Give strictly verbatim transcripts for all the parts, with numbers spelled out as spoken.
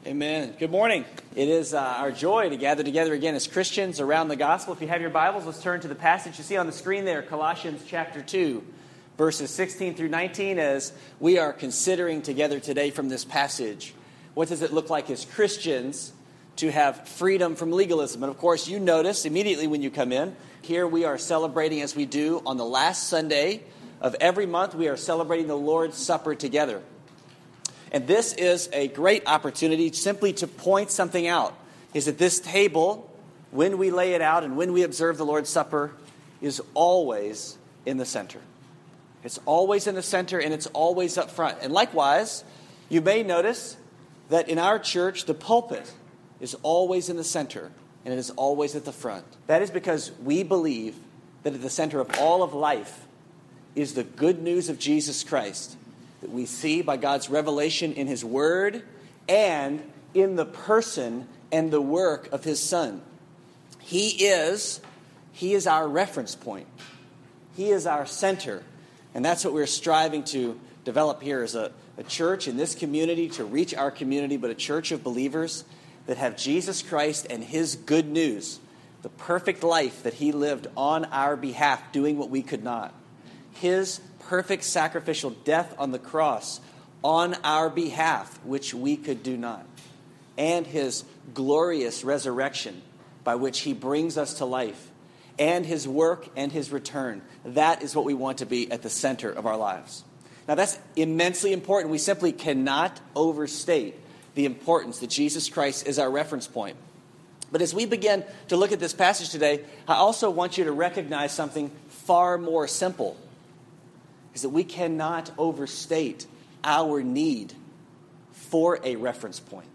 Amen. Good morning. It is uh, our joy to gather together again as Christians around the gospel. If you have your Bibles, let's turn to the passage you see on the screen there, Colossians chapter two, verses sixteen through nineteen, as we are considering together today from this passage. What does it look like as Christians to have freedom from legalism? And of course, you notice immediately when you come in, here we are celebrating, as we do on the last Sunday of every month, we are celebrating the Lord's Supper together. And this is a great opportunity simply to point something out, is that this table, when we lay it out and when we observe the Lord's Supper, is always in the center. It's always in the center and it's always up front. And likewise, you may notice that in our church, the pulpit is always in the center and it is always at the front. That is because we believe that at the center of all of life is the good news of Jesus Christ, that we see by God's revelation in His Word and in the person and the work of His Son. He is, He is our reference point. He is our center. And that's what we're striving to develop here as a, a church in this community, to reach our community, but a church of believers that have Jesus Christ and His good news, the perfect life that He lived on our behalf, doing what we could not. His perfect sacrificial death on the cross on our behalf, which we could do not. And His glorious resurrection by which He brings us to life. And His work and His return. That is what we want to be at the center of our lives. Now that's immensely important. We simply cannot overstate the importance that Jesus Christ is our reference point. But as we begin to look at this passage today, I also want you to recognize something far more simple. Is that we cannot overstate our need for a reference point.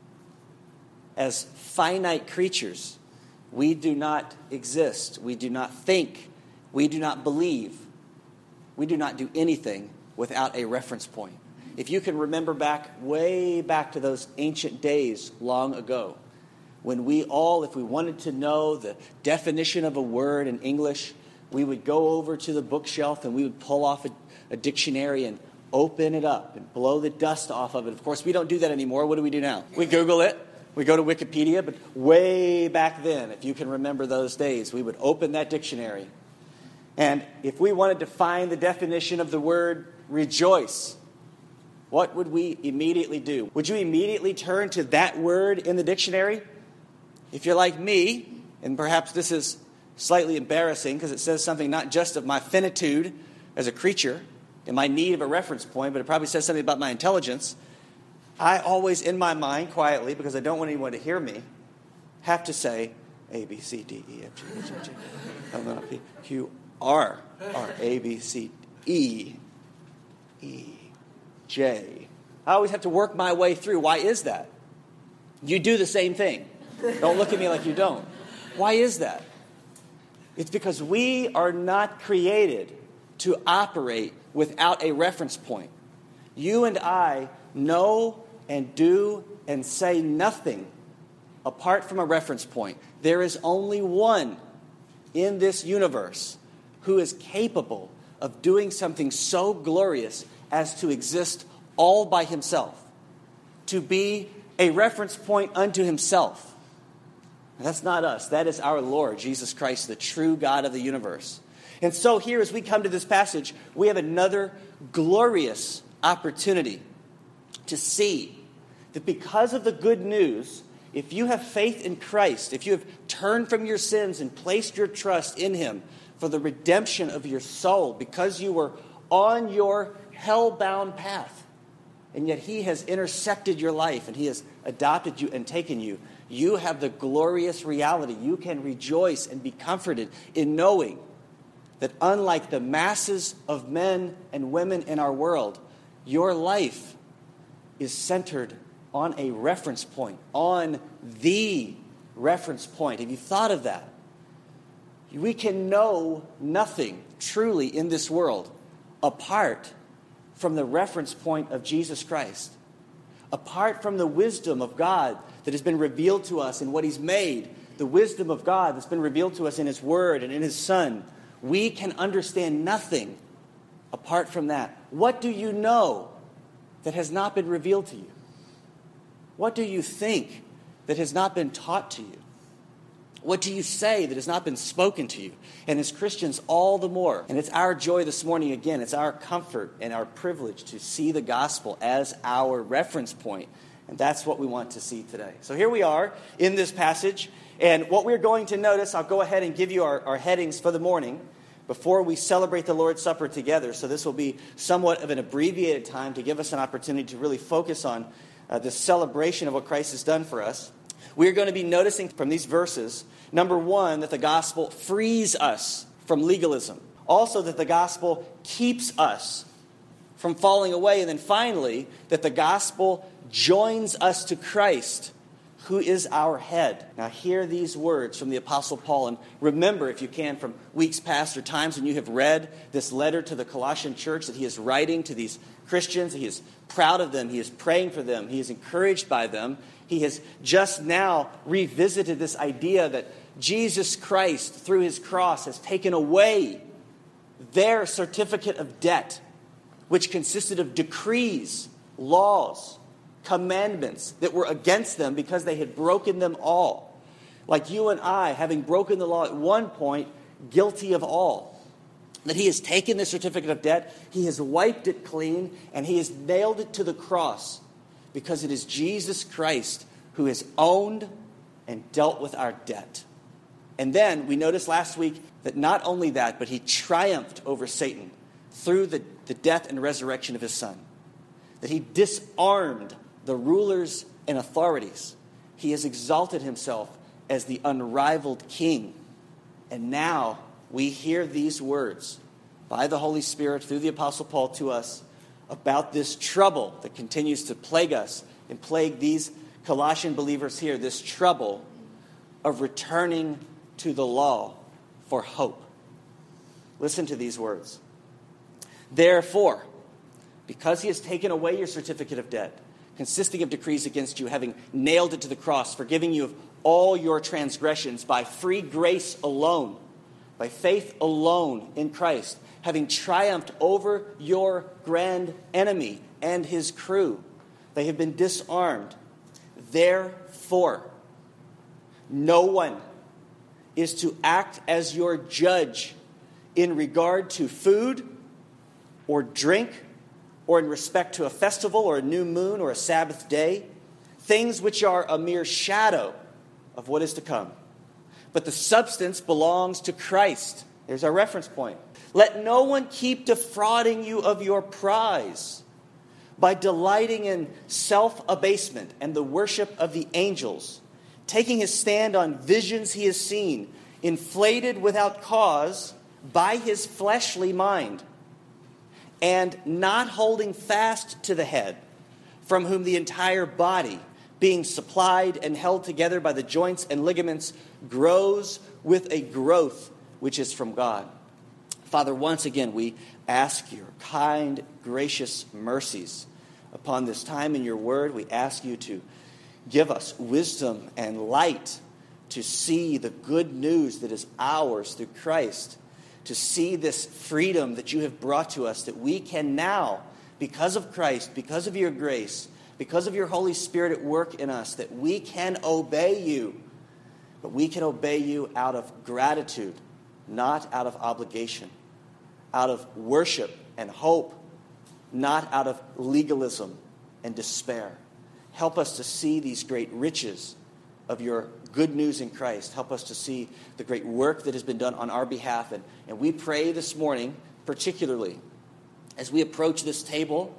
As finite creatures, we do not exist. We do not think. We do not believe. We do not do anything without a reference point. If you can remember back, way back to those ancient days long ago, when we all, if we wanted to know the definition of a word in English, we would go over to the bookshelf and we would pull off a a dictionary and open it up and blow the dust off of it. Of course, we don't do that anymore. What do we do now? We Google it. We go to Wikipedia. But way back then, if you can remember those days, we would open that dictionary. And if we wanted to find the definition of the word rejoice, what would we immediately do? Would you immediately turn to that word in the dictionary? If you're like me, and perhaps this is slightly embarrassing because it says something not just of my finitude as a creature, in my need of a reference point, but it probably says something about my intelligence. I always, in my mind, quietly, because I don't want anyone to hear me, have to say A, B, C, D, E, F, G, H, I, J, K, L, M, N, O, P, Q, R, R, A, B, C, E, E, J. I always have to work my way through. Why is that? You do the same thing. Don't look at me like you don't. Why is that? It's because we are not created to operate without a reference point. You and I know and do and say nothing apart from a reference point. There is only one in this universe who is capable of doing something so glorious as to exist all by himself, to be a reference point unto himself. And that's not us. That is our Lord, Jesus Christ, the true God of the universe. And so here, as we come to this passage, we have another glorious opportunity to see that because of the good news, if you have faith in Christ, if you have turned from your sins and placed your trust in Him for the redemption of your soul, because you were on your hell-bound path, and yet He has intersected your life and He has adopted you and taken you, you have the glorious reality. You can rejoice and be comforted in knowing that unlike the masses of men and women in our world, your life is centered on a reference point, on the reference point. Have you thought of that? We can know nothing truly in this world apart from the reference point of Jesus Christ, apart from the wisdom of God that has been revealed to us in what He's made, the wisdom of God that's been revealed to us in His Word and in His Son. We can understand nothing apart from that. What do you know that has not been revealed to you? What do you think that has not been taught to you? What do you say that has not been spoken to you? And as Christians, all the more. And it's our joy this morning, again, it's our comfort and our privilege to see the gospel as our reference point. And that's what we want to see today. So here we are in this passage. And what we're going to notice, I'll go ahead and give you our, our headings for the morning before we celebrate the Lord's Supper together. So this will be somewhat of an abbreviated time to give us an opportunity to really focus on uh, the celebration of what Christ has done for us. We're going to be noticing from these verses, number one, that the gospel frees us from legalism. Also, that the gospel keeps us from falling away. And then finally, that the gospel joins us to Christ, who is our head. Now hear these words from the Apostle Paul. And remember, if you can, from weeks past or times when you have read this letter to the Colossian church that he is writing to these Christians. He is proud of them. He is praying for them. He is encouraged by them. He has just now revisited this idea that Jesus Christ, through his cross, has taken away their certificate of debt, which consisted of decrees, laws, commandments that were against them because they had broken them all. Like you and I, having broken the law at one point, guilty of all. That he has taken the certificate of debt, he has wiped it clean, and he has nailed it to the cross because it is Jesus Christ who has owned and dealt with our debt. And then we noticed last week that not only that, but he triumphed over Satan through the, the death and resurrection of his son. That he disarmed the rulers and authorities. He has exalted himself as the unrivaled king. And now we hear these words by the Holy Spirit through the Apostle Paul to us about this trouble that continues to plague us and plague these Colossian believers here, this trouble of returning to the law for hope. Listen to these words. Therefore, because he has taken away your certificate of debt, consisting of decrees against you, having nailed it to the cross, forgiving you of all your transgressions by free grace alone, by faith alone in Christ, having triumphed over your grand enemy and his crew, they have been disarmed. Therefore, no one is to act as your judge in regard to food or drink, or in respect to a festival or a new moon or a Sabbath day, things which are a mere shadow of what is to come. But the substance belongs to Christ. There's our reference point. Let no one keep defrauding you of your prize by delighting in self-abasement and the worship of the angels, taking his stand on visions he has seen, inflated without cause by his fleshly mind, and not holding fast to the head, from whom the entire body, being supplied and held together by the joints and ligaments, grows with a growth which is from God. Father, once again, we ask your kind, gracious mercies upon this time in your word. We ask you to give us wisdom and light to see the good news that is ours through Christ, to see this freedom that you have brought to us, that we can now, because of Christ, because of your grace, because of your Holy Spirit at work in us, that we can obey you. But we can obey you out of gratitude, not out of obligation, out of worship and hope, not out of legalism and despair. Help us to see these great riches of your good news in Christ. Help us to see the great work that has been done on our behalf. And, and we pray this morning, particularly, as we approach this table,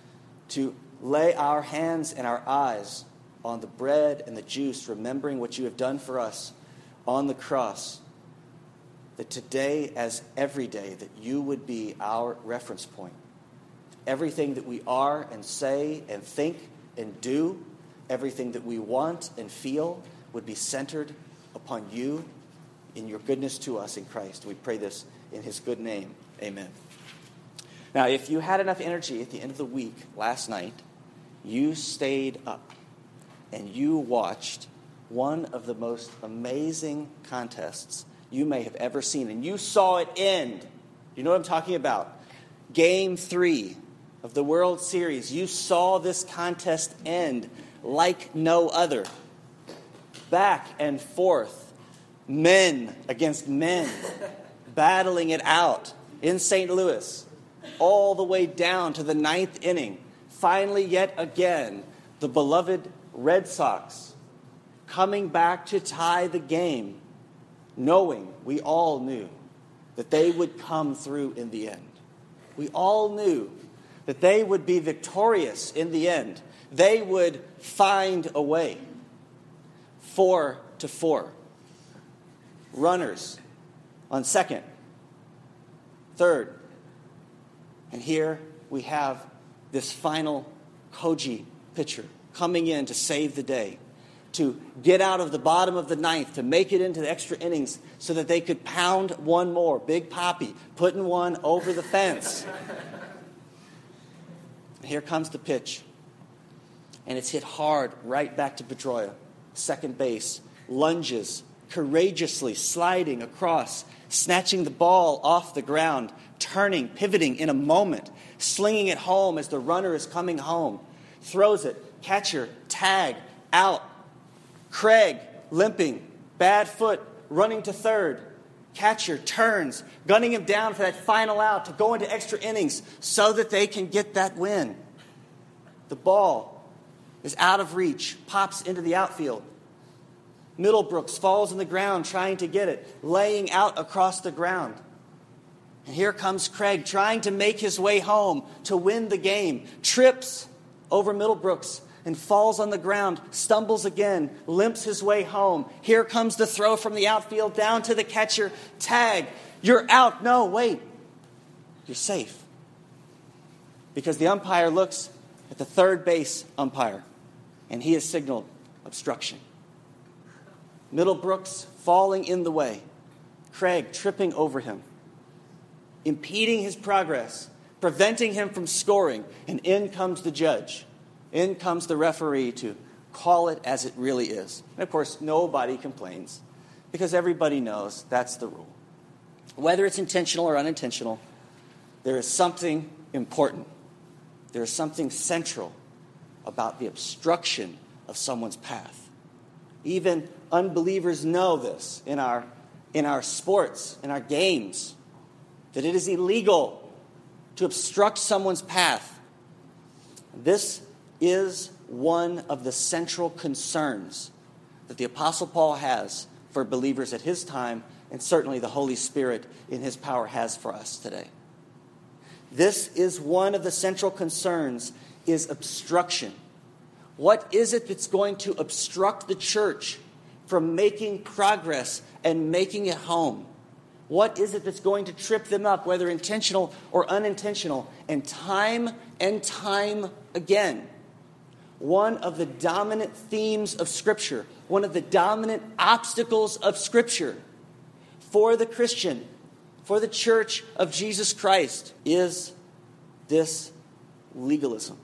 to lay our hands and our eyes on the bread and the juice, remembering what you have done for us on the cross, that today, as every day, that you would be our reference point. Everything that we are and say and think and do, everything that we want and feel would be centered upon you in your goodness to us in Christ. We pray this in his good name. Amen. Now, if you had enough energy at the end of the week last night, you stayed up and you watched one of the most amazing contests you may have ever seen. And you saw it end. You know what I'm talking about? Game three of the World Series. You saw this contest end like no other. Back and forth, men against men, battling it out in Saint Louis, all the way down to the ninth inning. Finally, yet again, the beloved Red Sox coming back to tie the game, knowing, we all knew, that they would come through in the end. We all knew that they would be victorious in the end. They would find a way. Four to four. Runners on second, third. And here we have this final Koji pitcher coming in to save the day, to get out of the bottom of the ninth, to make it into the extra innings so that they could pound one more. Big Papi putting one over the fence. And here comes the pitch. And it's hit hard right back to Pedroia. Second base, lunges, courageously sliding across, snatching the ball off the ground, turning, pivoting in a moment, slinging it home as the runner is coming home. Throws it, catcher, tag, out. Craig, limping, bad foot, running to third. Catcher turns, gunning him down for that final out to go into extra innings so that they can get that win. The ball is out of reach, pops into the outfield. Middlebrooks falls on the ground trying to get it, laying out across the ground. And here comes Craig trying to make his way home to win the game. Trips over Middlebrooks and falls on the ground, stumbles again, limps his way home. Here comes the throw from the outfield down to the catcher. Tag, you're out. No, wait. You're safe. Because the umpire looks at the third base umpire, and he has signaled obstruction. Middlebrooks falling in the way. Craig tripping over him, impeding his progress, preventing him from scoring. And in comes the judge. In comes the referee to call it as it really is. And of course, nobody complains because everybody knows that's the rule. Whether it's intentional or unintentional, there is something important. There is something central about the obstruction of someone's path. Even unbelievers know this in our, in our sports, in our games, that it is illegal to obstruct someone's path. This is one of the central concerns that the Apostle Paul has for believers at his time, and certainly the Holy Spirit in his power has for us today. This is one of the central concerns, is obstruction. What is it that's going to obstruct the church from making progress and making it home? What is it that's going to trip them up, whether intentional or unintentional? And time and time again, one of the dominant themes of Scripture, one of the dominant obstacles of Scripture for the Christian, for the church of Jesus Christ, is this legalism.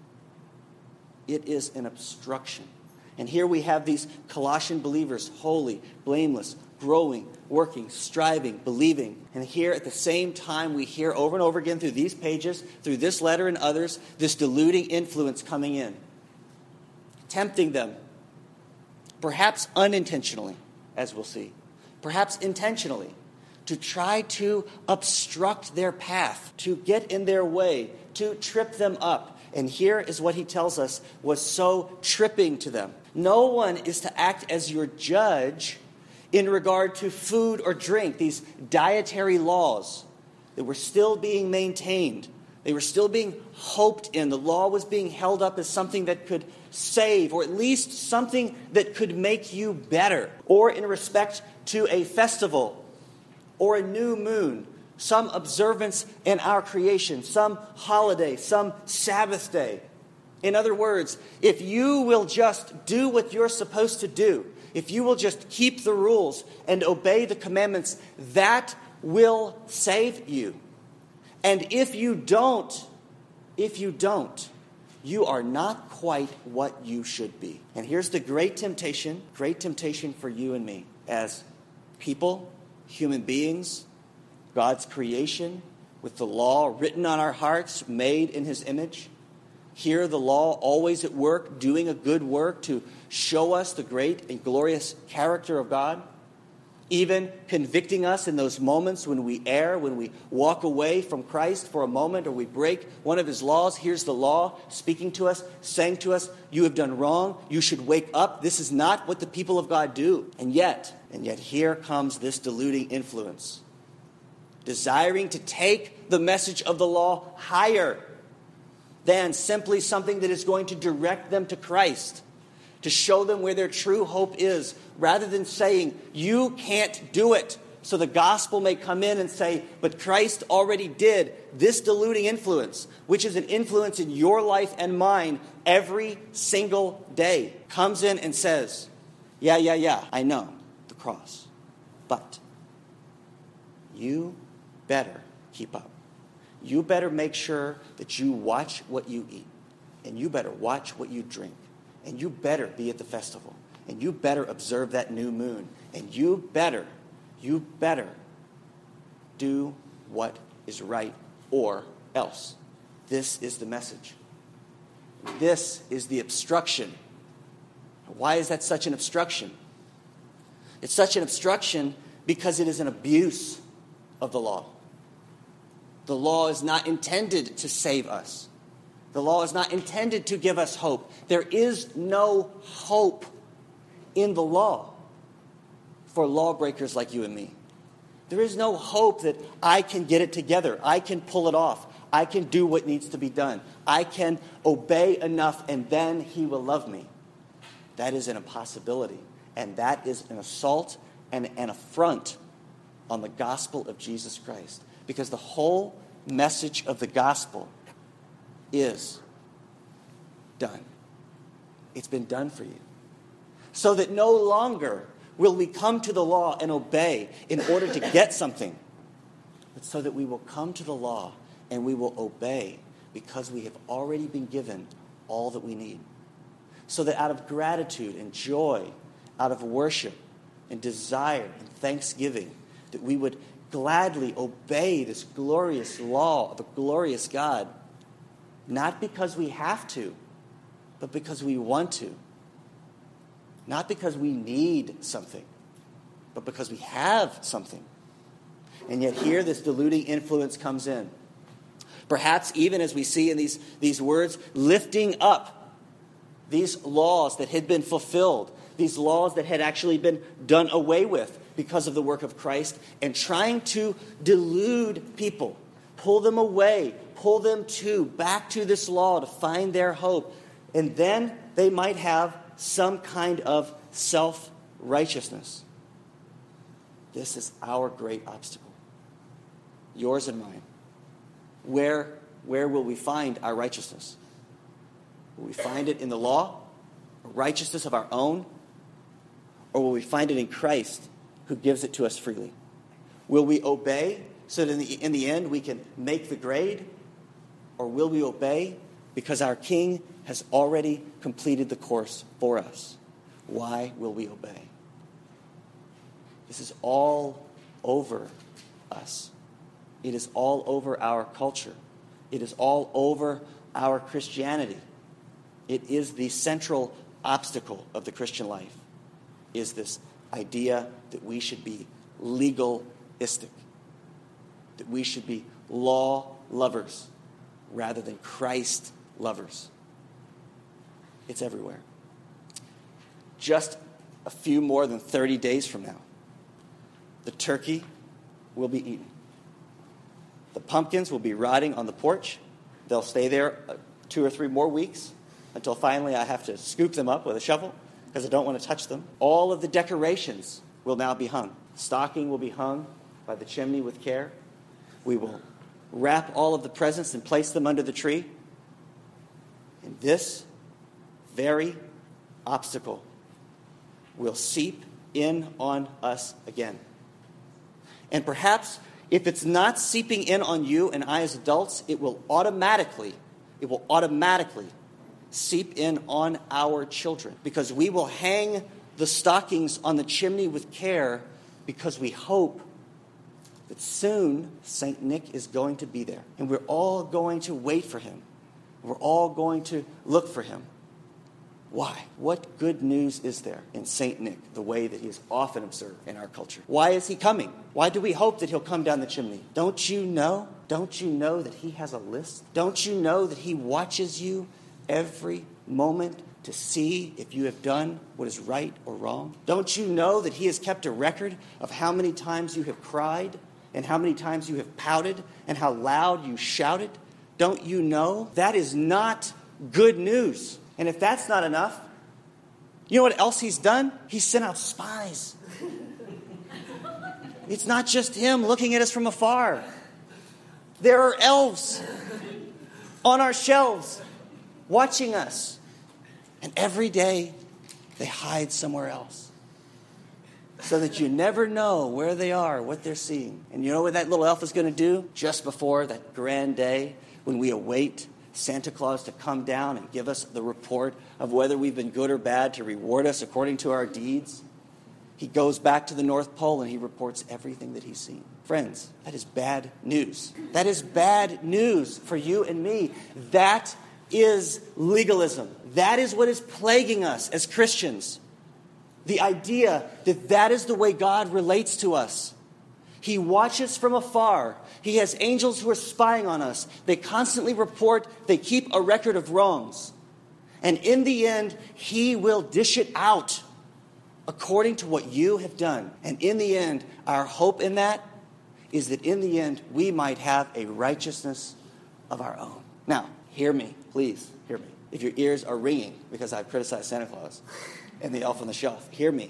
It is an obstruction. And here we have these Colossian believers, holy, blameless, growing, working, striving, believing. And here at the same time we hear over and over again through these pages, through this letter and others, this deluding influence coming in, tempting them, perhaps unintentionally, as we'll see, perhaps intentionally, to try to obstruct their path, to get in their way, to trip them up. And here is what he tells us was so tripping to them. No one is to act as your judge in regard to food or drink, these dietary laws that were still being maintained. They were still being hoped in. The law was being held up as something that could save, or at least something that could make you better. Or in respect to a festival or a new moon, some observance in our creation, some holiday, some Sabbath day. In other words, if you will just do what you're supposed to do, if you will just keep the rules and obey the commandments, that will save you. And if you don't, if you don't, you are not quite what you should be. And here's the great temptation, great temptation for you and me as people, human beings, God's creation, with the law written on our hearts, made in his image. hear the law always at work, doing a good work to show us the great and glorious character of God, even convicting us in those moments when we err, when we walk away from Christ for a moment, or we break one of his laws. Here's the law speaking to us, saying to us, you have done wrong, you should wake up. This is not what the people of God do. And yet, and yet here comes this deluding influence, desiring to take the message of the law higher than simply something that is going to direct them to Christ, to show them where their true hope is, rather than saying, you can't do it. So the gospel may come in and say, but Christ already did. This deluding influence, which is an influence in your life and mine every single day, comes in and says, yeah, yeah, yeah, I know, the cross. But you better keep up. You better make sure that you watch what you eat. And you better watch what you drink. And you better be at the festival. And you better observe that new moon. And you better, you better do what is right, or else. This is the message. This is the obstruction. Why is that such an obstruction? It's such an obstruction because it is an abuse of the law. The law is not intended to save us. The law is not intended to give us hope. There is no hope in the law for lawbreakers like you and me. There is no hope that I can get it together. I can pull it off. I can do what needs to be done. I can obey enough and then he will love me. That is an impossibility. And that is an assault and an affront on the gospel of Jesus Christ. Because the whole message of the gospel is done. It's been done for you. So that no longer will we come to the law and obey in order to get something, but so that we will come to the law and we will obey because we have already been given all that we need. So that out of gratitude and joy, out of worship and desire and thanksgiving, that we would gladly obey this glorious law of a glorious God, not because we have to, but because we want to. Not because we need something, but because we have something. And yet here this deluding influence comes in. Perhaps even as we see in these, these words, lifting up these laws that had been fulfilled, these laws that had actually been done away with because of the work of Christ, and trying to delude people, pull them away, pull them to, back to this law to find their hope. And then they might have some kind of self-righteousness. This is our great obstacle, yours and mine. Where, where will we find our righteousness? Will we find it in the law, a righteousness of our own, or will we find it in Christ who gives it to us freely? Will we obey so that in the, in the end we can make the grade, or will we obey because our King has already completed the course for us? Why will we obey? This is all over us. It is all over our culture. It is all over our Christianity. It is the central obstacle of the Christian life, is this idea that we should be legalistic, that we should be law lovers rather than Christ lovers. It's everywhere. Just a few more than thirty days from now, the turkey will be eaten. The pumpkins will be rotting on the porch. They'll stay there two or three more weeks until finally I have to scoop them up with a shovel because I don't want to touch them. All of the decorations will now be hung. The stocking will be hung by the chimney with care. We will wrap all of the presents and place them under the tree. And this very obstacle will seep in on us again. And perhaps if it's not seeping in on you and I as adults, it will automatically, it will automatically seep in on our children, because we will hang the stockings on the chimney with care because we hope that soon Saint Nick is going to be there. And we're all going to wait for him. We're all going to look for him. Why? What good news is there in Saint Nick, the way that he is often observed in our culture? Why is he coming? Why do we hope that he'll come down the chimney? Don't you know? Don't you know that he has a list? Don't you know that he watches you every moment to see if you have done what is right or wrong? Don't you know that he has kept a record of how many times you have cried and how many times you have pouted and how loud you shouted? Don't you know? That is not good news. And if that's not enough, you know what else he's done? He's sent out spies. It's not just him looking at us from afar. There are elves on our shelves watching us. And every day they hide somewhere else so that you never know where they are, what they're seeing. And you know what that little elf is going to do just before that grand day when we await Santa Claus to come down and give us the report of whether we've been good or bad, to reward us according to our deeds? He goes back to the North Pole and he reports everything that he's seen. Friends, that is bad news. That is bad news for you and me. That is legalism. That is what is plaguing us as Christians. The idea that that is the way God relates to us. He watches from afar. He has angels who are spying on us. They constantly report. They keep a record of wrongs. And in the end, he will dish it out according to what you have done. And in the end, our hope in that is that in the end, we might have a righteousness of our own. Now, hear me. Please hear me. If your ears are ringing because I've criticized Santa Claus and the elf on the shelf, hear me.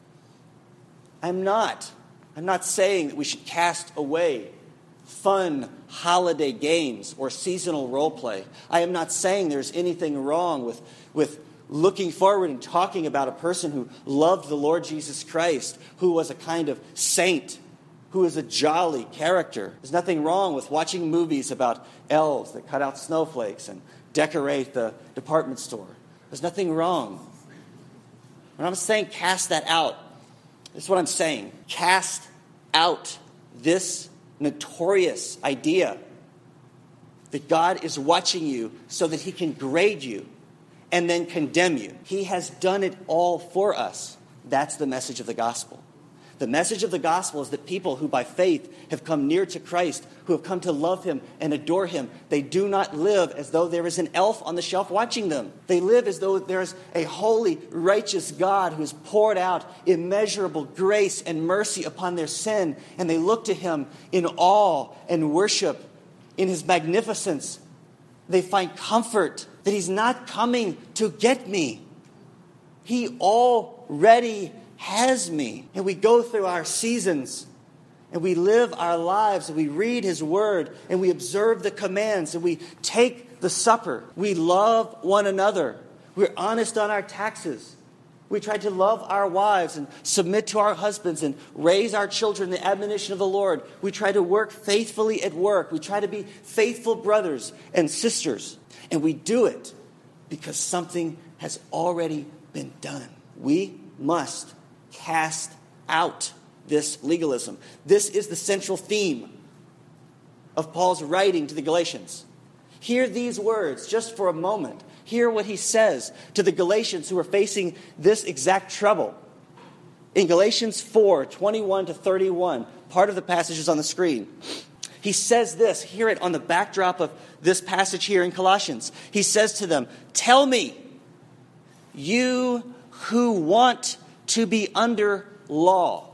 I'm not. I'm not saying that we should cast away fun holiday games or seasonal role play. I am not saying there's anything wrong with, with looking forward and talking about a person who loved the Lord Jesus Christ, who was a kind of saint, who is a jolly character. There's nothing wrong with watching movies about elves that cut out snowflakes and decorate the department store. There's nothing wrong. When I'm saying cast that out, this is what I'm saying. Cast out this notorious idea that God is watching you so that he can grade you and then condemn you. He has done it all for us. That's the message of the gospel. The message of the gospel is that people who by faith have come near to Christ, who have come to love him and adore him, they do not live as though there is an elf on the shelf watching them. They live as though there is a holy, righteous God who has poured out immeasurable grace and mercy upon their sin, and they look to him in awe and worship in his magnificence. They find comfort that he's not coming to get me. He already has me. And we go through our seasons and we live our lives and we read his word and we observe the commands and we take the supper. We love one another. We're honest on our taxes. We try to love our wives and submit to our husbands and raise our children in the admonition of the Lord. We try to work faithfully at work. We try to be faithful brothers and sisters. And we do it because something has already been done. We must cast out this legalism. This is the central theme of Paul's writing to the Galatians. Hear these words just for a moment. Hear what he says to the Galatians who are facing this exact trouble. In Galatians four, twenty-one to thirty-one, part of the passage is on the screen. He says this, hear it on the backdrop of this passage here in Colossians. He says to them, "Tell me, you who want to be under law.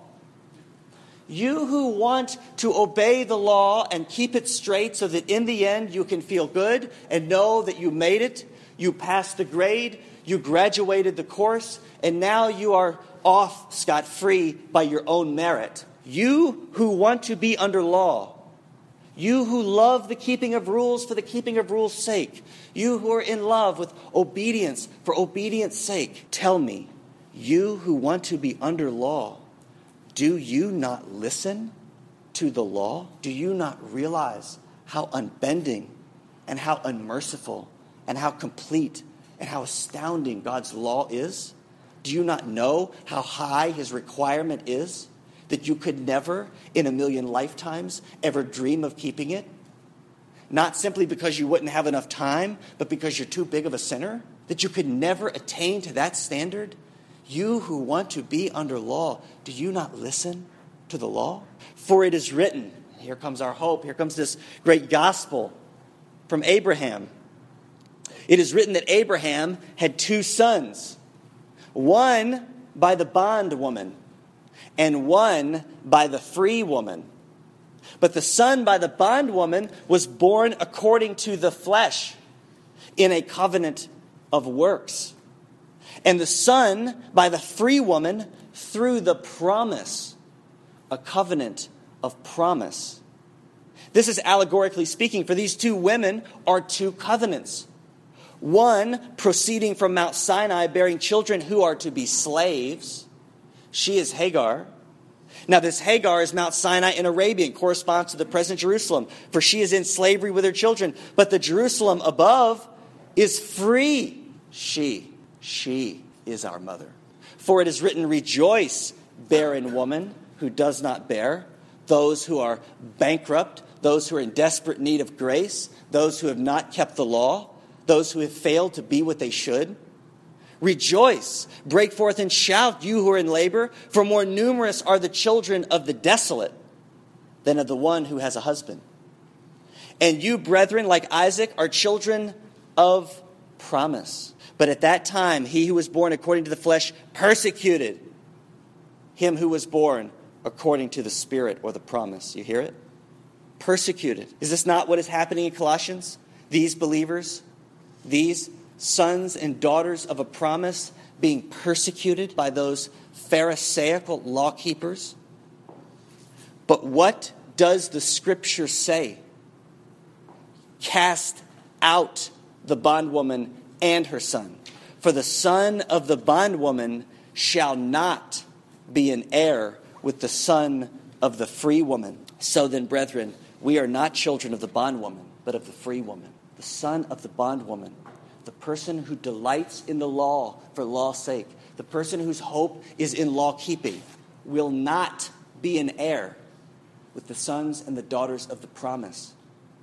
You who want to obey the law and keep it straight so that in the end you can feel good and know that you made it, you passed the grade, you graduated the course, and now you are off scot-free by your own merit. You who want to be under law. You who love the keeping of rules for the keeping of rules' sake. You who are in love with obedience for obedience' sake. Tell me, you who want to be under law, do you not listen to the law? Do you not realize how unbending and how unmerciful and how complete and how astounding God's law is? Do you not know how high his requirement is, that you could never in a million lifetimes ever dream of keeping it? not simply because you wouldn't have enough time, but because you're too big of a sinner, that you could never attain to that standard? You who want to be under law, do you not listen to the law? For it is written, here comes our hope, here comes this great gospel from Abraham. It is written that Abraham had two sons, one by the bondwoman and one by the free woman. But the son by the bondwoman was born according to the flesh, in a covenant of works. And the son by the free woman through the promise, a covenant of promise. This is allegorically speaking, for these two women are two covenants. One proceeding from Mount Sinai, bearing children who are to be slaves. She is Hagar. Now this Hagar is Mount Sinai in Arabia and corresponds to the present Jerusalem, for she is in slavery with her children. But the Jerusalem above is free. She, she is our mother. For it is written, rejoice, barren woman who does not bear, those who are bankrupt, those who are in desperate need of grace, those who have not kept the law, those who have failed to be what they should. Rejoice, break forth and shout, you who are in labor, for more numerous are the children of the desolate than of the one who has a husband. And you, brethren, like Isaac, are children of promise. But at that time, he who was born according to the flesh persecuted him who was born according to the Spirit or the promise. You hear it? Persecuted. Is this not what is happening in Colossians? These believers, these sons and daughters of a promise being persecuted by those Pharisaical law keepers. But what does the Scripture say? Cast out the bondwoman and her son. For the son of the bondwoman shall not be an heir with the son of the free woman. So then, brethren, we are not children of the bondwoman, but of the free woman. The son of the bondwoman, the person who delights in the law for law's sake, the person whose hope is in law keeping, will not be an heir with the sons and the daughters of the promise,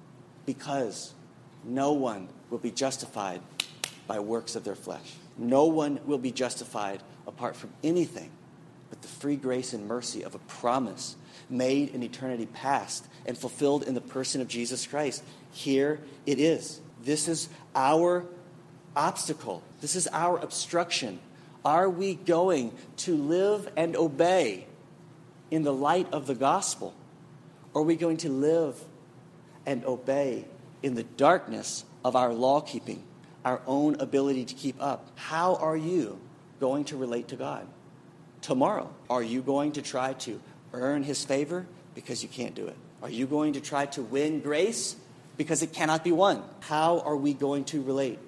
because no one will be justified by works of their flesh. No one will be justified apart from anything but the free grace and mercy of a promise made in eternity past and fulfilled in the person of Jesus Christ. Here it is. This is our obstacle. This is our obstruction. Are we going to live and obey in the light of the gospel? Or are we going to live and obey in the darkness of our law keeping, our own ability to keep up? How are you going to relate to God tomorrow? Are you going to try to earn his favor because you can't do it? Are you going to try to win grace because it cannot be won? How are we going to relate?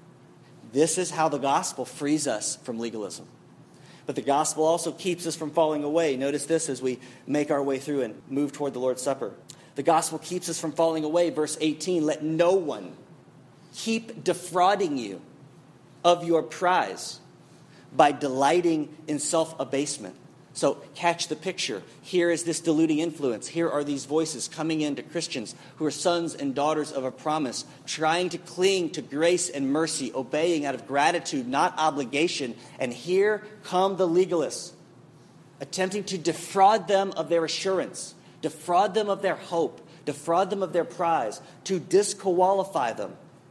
This is how the gospel frees us from legalism. But the gospel also keeps us from falling away. Notice this as we make our way through and move toward the Lord's Supper. The gospel keeps us from falling away. Verse eighteen, let no one keep defrauding you of your prize by delighting in self-abasement. So catch the picture. Here is this deluding influence. Here are these voices coming into Christians who are sons and daughters of a promise, trying to cling to grace and mercy, obeying out of gratitude, not obligation. And here come the legalists, attempting to defraud them of their assurance, defraud them of their hope, defraud them of their prize, to disqualify them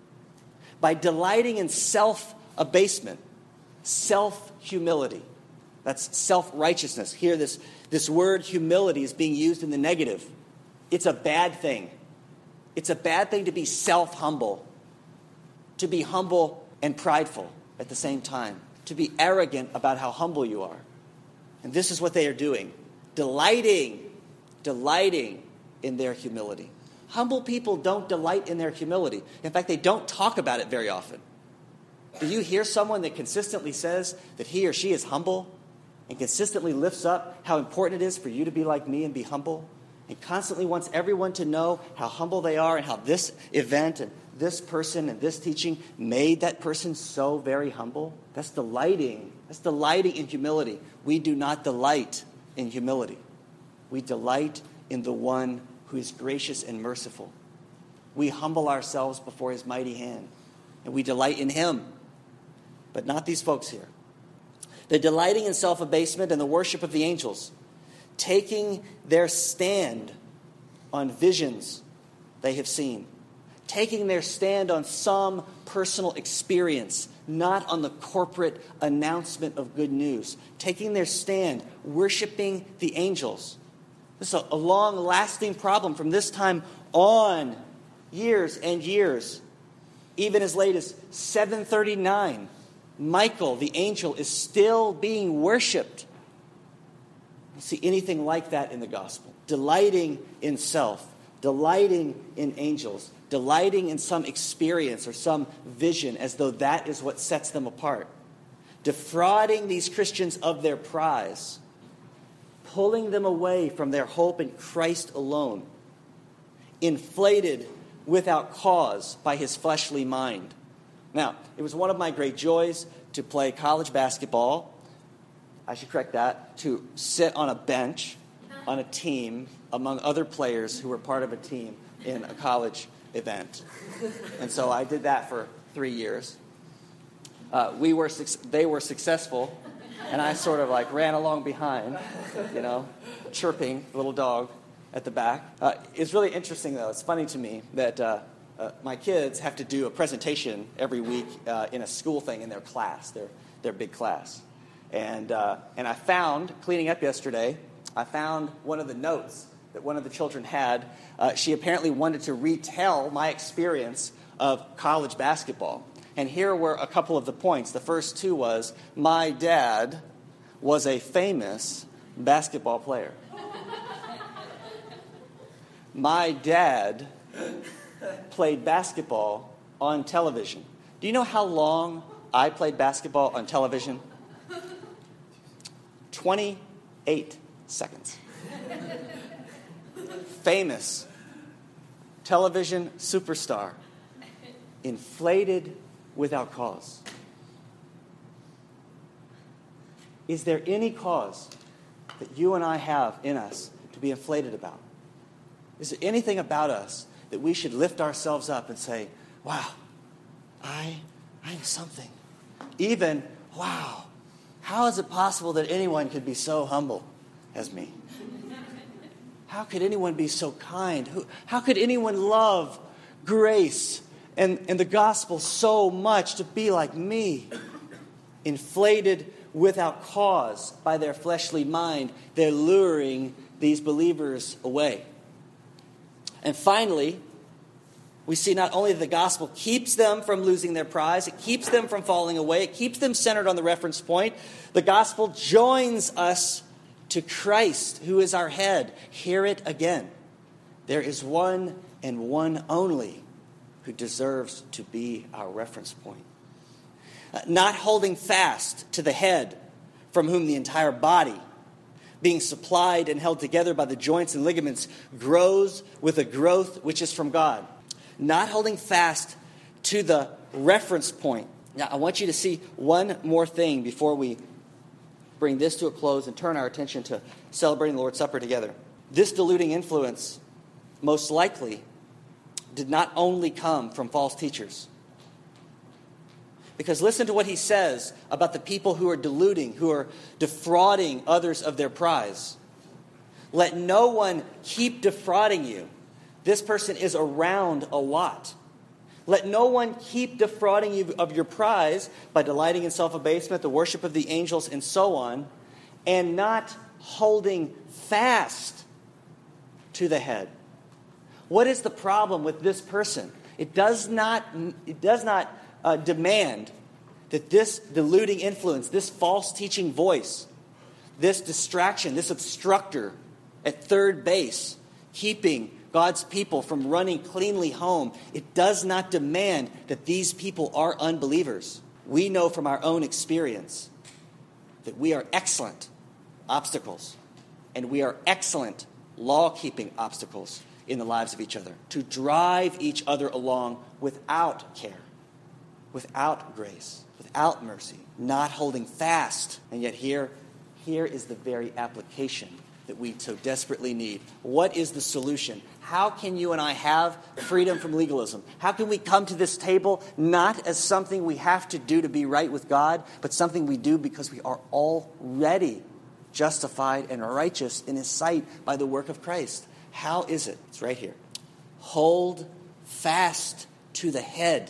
by delighting in self-abasement, self-humility. That's self-righteousness. Here, this, this word humility is being used in the negative. It's a bad thing. It's a bad thing to be self-humble, to be humble and prideful at the same time, to be arrogant about how humble you are. And this is what they are doing, delighting, delighting in their humility. Humble people don't delight in their humility. In fact, they don't talk about it very often. Do you hear someone that consistently says that he or she is humble and consistently lifts up how important it is for you to be like me and be humble, and constantly wants everyone to know how humble they are and how this event and this person and this teaching made that person so very humble? That's delighting. That's delighting in humility. We do not delight in humility. We delight in the one who is gracious and merciful, we humble ourselves before his mighty hand, and we delight in him. But not these folks here. They're delighting in self-abasement and the worship of the angels, taking their stand on visions they have seen, taking their stand on some personal experience, not on the corporate announcement of good news, taking their stand, worshiping the angels. This is a, a long-lasting problem from this time on, years and years. Even as late as seven thirty-nine, Michael, the angel, is still being worshipped. You don't see anything like that in the gospel. Delighting in self, delighting in angels, delighting in some experience or some vision as though that is what sets them apart. Defrauding these Christians of their prize, pulling them away from their hope in Christ alone, inflated without cause by his fleshly mind. Now, it was one of my great joys to play college basketball. I should correct that, to sit on a bench on a team among other players who were part of a team in a college event. And so I did that for three years. Uh, we were, they were successful, and I sort of like ran along behind, you know, chirping, little dog at the back. Uh, it's really interesting, though. It's funny to me that uh, uh, my kids have to do a presentation every week uh, in a school thing in their class, their their big class. And uh, and I found, cleaning up yesterday, I found one of the notes that one of the children had. Uh, she apparently wanted to retell my experience of college basketball. And here were a couple of the points. The first two was, my dad was a famous basketball player. My dad played basketball on television. Do you know how long I played basketball on television? twenty-eight seconds. Famous television superstar, inflated without cause. Is there any cause that you and I have in us to be inflated about? Is there anything about us that we should lift ourselves up and say, wow, I, I'm something? Even, wow, how is it possible that anyone could be so humble as me? How could anyone be so kind? Who, how could anyone love grace and, and the gospel so much to be like me? Inflated without cause by their fleshly mind, they're luring these believers away. And finally, we see not only that the gospel keeps them from losing their prize, it keeps them from falling away, it keeps them centered on the reference point. The gospel joins us to Christ, who is our head. Hear it again. There is one and one only who deserves to be our reference point. Uh, not holding fast to the head, from whom the entire body, being supplied and held together by the joints and ligaments, grows with a growth which is from God. Not holding fast to the reference point. Now, I want you to see one more thing before we bring this to a close and turn our attention to celebrating the Lord's Supper together. This deluding influence, most likely, did not only come from false teachers. Because listen to what he says about the people who are deluding, who are defrauding others of their prize. Let no one keep defrauding you. This person is around a lot. Let no one keep defrauding you of your prize by delighting in self-abasement, the worship of the angels, and so on, and not holding fast to the head. What is the problem with this person? It does not, it does not uh, demand that this deluding influence, this false teaching voice, this distraction, this obstructor at third base, keeping God's people from running cleanly home, it does not demand that these people are unbelievers. We know from our own experience that we are excellent obstacles, and we are excellent law-keeping obstacles in the lives of each other, to drive each other along without care, without grace, without mercy, not holding fast. And yet here, here is the very application that we so desperately need. What is the solution? How can you and I have freedom from legalism? How can we come to this table not as something we have to do to be right with God, but something we do because we are already justified and righteous in His sight by the work of Christ? How is it? It's right here. Hold fast to the head,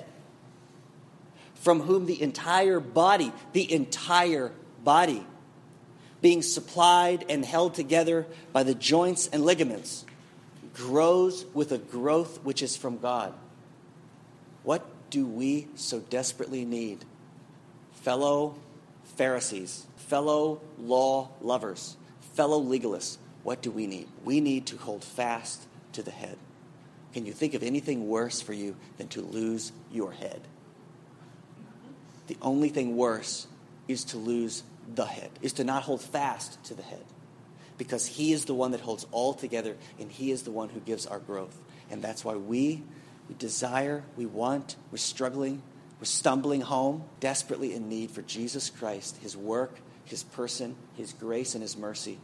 from whom the entire body, the entire body, being supplied and held together by the joints and ligaments, grows with a growth which is from God. What do we so desperately need? Fellow Pharisees, fellow law lovers, fellow legalists, what do we need? We need to hold fast to the head. Can you think of anything worse for you than to lose your head? The only thing worse is to lose the head, is to not hold fast to the head. Because He is the one that holds all together, and He is the one who gives our growth. And that's why we, we desire, we want, we're struggling, we're stumbling home, desperately in need for Jesus Christ, His work, His person, His grace, and His mercy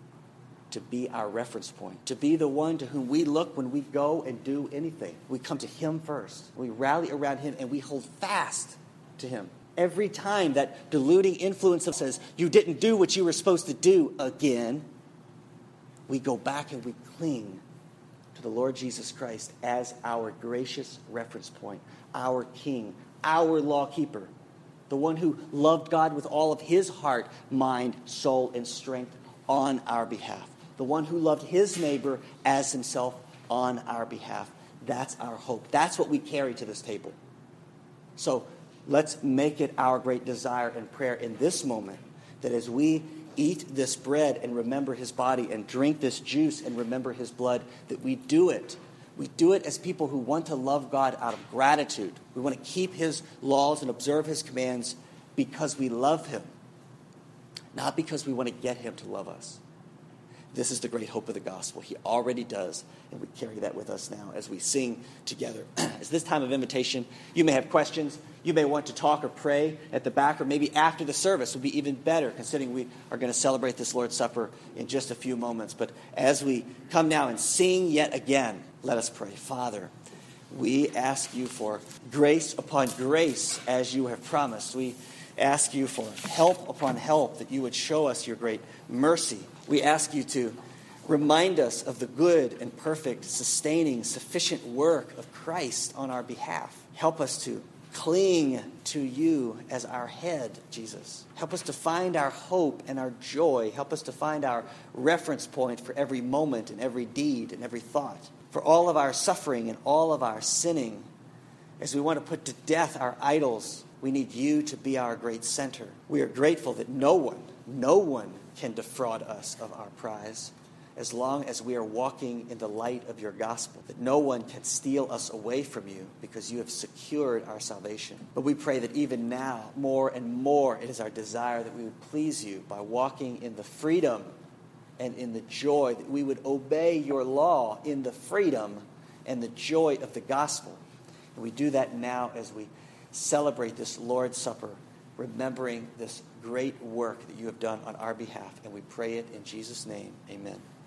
to be our reference point, to be the one to whom we look when we go and do anything. We come to Him first. We rally around Him, and we hold fast to Him. Every time that deluding influence of says, you didn't do what you were supposed to do again, we go back and we cling to the Lord Jesus Christ as our gracious reference point, our King, our lawkeeper, the one who loved God with all of His heart, mind, soul, and strength on our behalf, the one who loved His neighbor as Himself on our behalf. That's our hope. That's what we carry to this table. So let's make it our great desire and prayer in this moment that as we eat this bread and remember His body and drink this juice and remember His blood, that we do it. We do it as people who want to love God out of gratitude. We want to keep His laws and observe His commands because we love Him, not because we want to get Him to love us. This is the great hope of the gospel. He already does, and we carry that with us now as we sing together. As this time of invitation, you may have questions. You may want to talk or pray at the back, or maybe after the service would be even better, considering we are going to celebrate this Lord's Supper in just a few moments. But as we come now and sing yet again, let us pray. Father, we ask You for grace upon grace as You have promised. We ask You for help upon help, that You would show us Your great mercy. We ask You to remind us of the good and perfect, sustaining, sufficient work of Christ on our behalf. Help us to cling to You as our head, Jesus. Help us to find our hope and our joy. Help us to find our reference point for every moment and every deed and every thought. For all of our suffering and all of our sinning, as we want to put to death our idols, we need You to be our great center. We are grateful that no one, no one can defraud us of our prize as long as we are walking in the light of Your gospel, that no one can steal us away from You because You have secured our salvation. But we pray that even now, more and more, it is our desire that we would please You by walking in the freedom and in the joy, that we would obey Your law in the freedom and the joy of the gospel. And we do that now as we celebrate this Lord's Supper, remembering this great work that You have done on our behalf. And we pray it in Jesus' name. Amen.